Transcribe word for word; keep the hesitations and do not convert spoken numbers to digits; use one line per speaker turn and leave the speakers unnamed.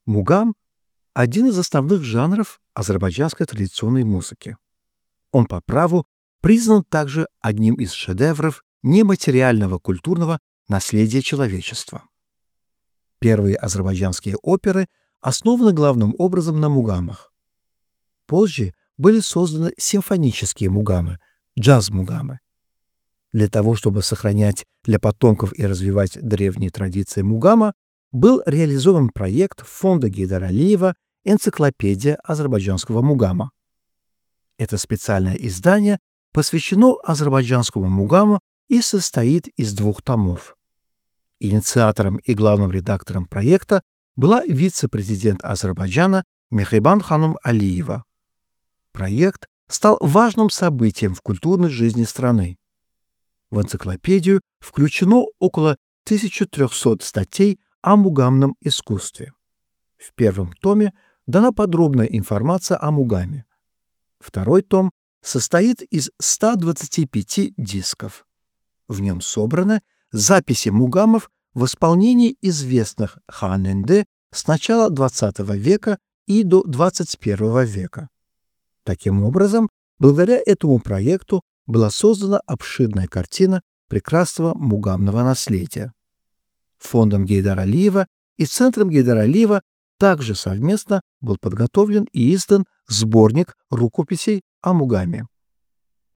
Мугам – один из основных жанров азербайджанской традиционной музыки. Он по праву признан также одним из шедевров нематериального культурного наследия человечества. Первые азербайджанские оперы основаны главным образом на мугамах. Позже были созданы симфонические мугамы, джаз-мугамы. Для того, чтобы сохранять для потомков и развивать древние традиции мугама, был реализован проект фонда Гейдара Алиева «Энциклопедия азербайджанского мугама». Это специальное издание посвящено азербайджанскому мугаму и состоит из двух томов. Инициатором и главным редактором проекта была вице-президент Азербайджана Мехрибан ханум Алиева. Проект стал важным событием в культурной жизни страны. В энциклопедию включено около тысячи трёхсот статей о мугамном искусстве. В первом томе дана подробная информация о мугаме. Второй том состоит из ста двадцати пяти дисков. В нем собраны записи мугамов в исполнении известных ханенде с начала двадцатого века и до двадцать первого века. Таким образом, благодаря этому проекту была создана обширная картина прекрасного мугамного наследия. Фондом Гейдара Алиева и Центром Гейдара Алиева также совместно был подготовлен и издан сборник рукописей о мугаме.